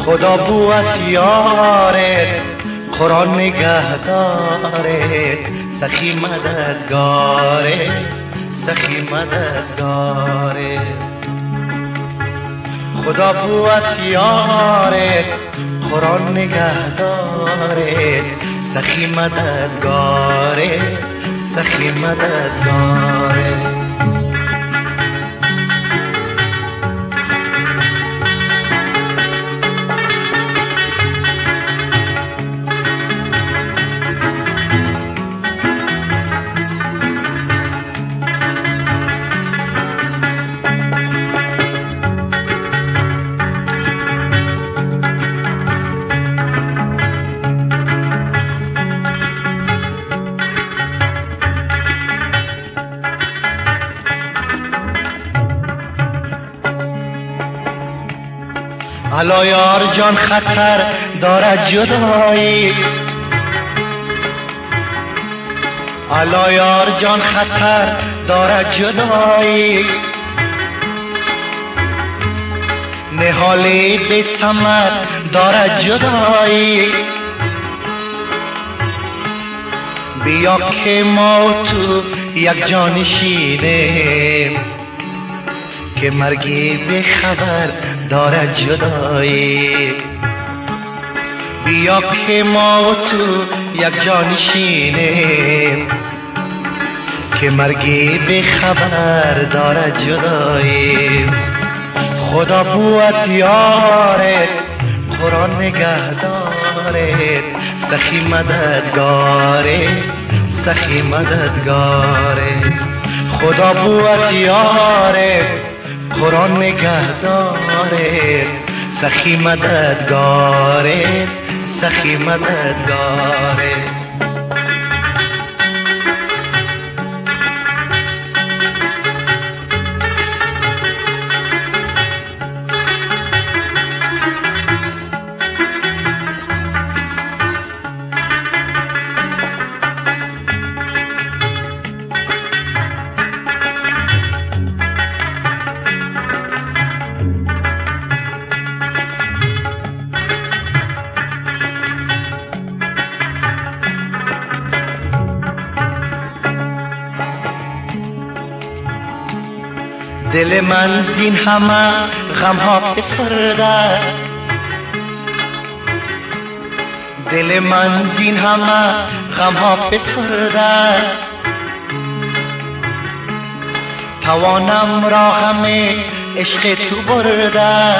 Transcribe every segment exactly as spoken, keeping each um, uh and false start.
خدا بوت یارت، قرآن نگهدارت، سخی مددگارت، سخی مددگارت. خدا بوت یارت، قرآن نگهدارت، سخی مددگارت، سخی مددگارت. الا یار جان خطر دارد جدایی، الا یار جان خطر دارد جدایی، نهالی به ثمر دارد جدایی. بیا که ما تو یک جان شینیم، که مرگی به خبر دارد جدایی. بیا که ما تو یک جان شینیم، که مرگی به خبر دارد جدایی. خدا بوت یارت، قرآن نگهدارت، سخی مددگارت، سخی مددگارت. خدا بوت یارت، قرآن نگهدارت، سخی مددگارت، سخی مددگارت. دل من زین همه غم ها فسرده، دل من زین همه غم ها فسرده. توانم را غم عشق تو برده،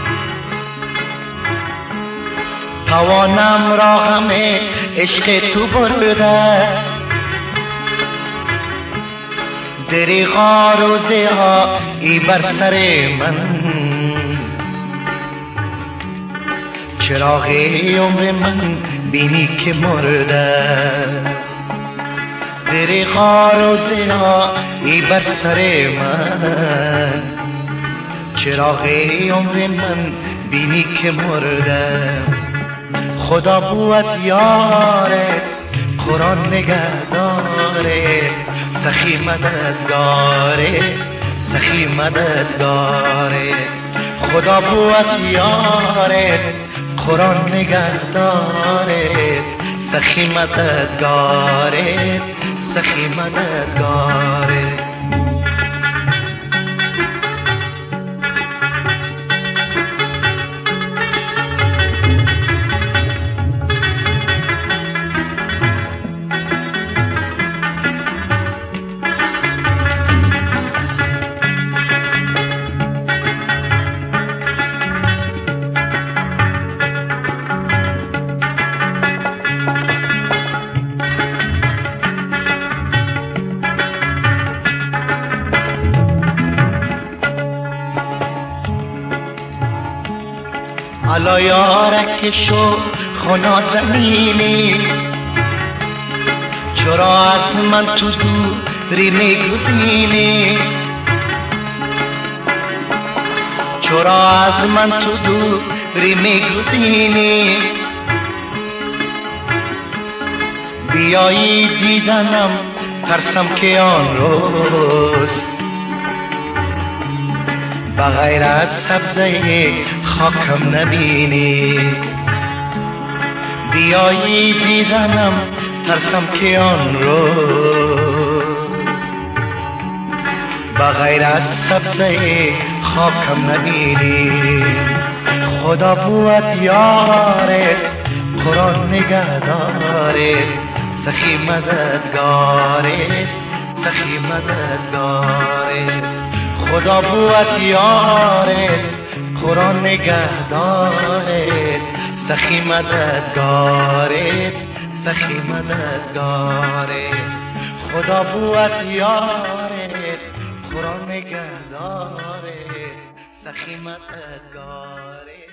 توانم را غم عشق تو برده. دریغا روزه ها ای بر سر من، چراغ عمر من بینی که مرده. دریغا روزه ها ای بر سر من، چراغ عمر من بینی که مرده. خدا بوت یارت، قرآن نگهدارت، سخی مددگارت، سخی مددگارت. خدا بوت یارت، قرآن نگهدارت، سخی مددگارت، سخی مددگارت. الا یارک شو خنا زمینی، چرا از من تو دوری میگزینی، چرا از من تو دوری میگزینی. بیایی دیدنم ترسم که آن روز، بغیر از سبزه خاکم نبینی. بیایی دیدنم ترسم که آن روز بغیر از سبزه خاکم نبینی. خدا بود یارت قرآن نگهدارت سخی مددگارت سخی مددگارت. خدا بود یارت قرآن نگهدارت سخی مددگارت سخی مددگارت. خدا بود یارت قرآن نگهدارت سخی مددگارت.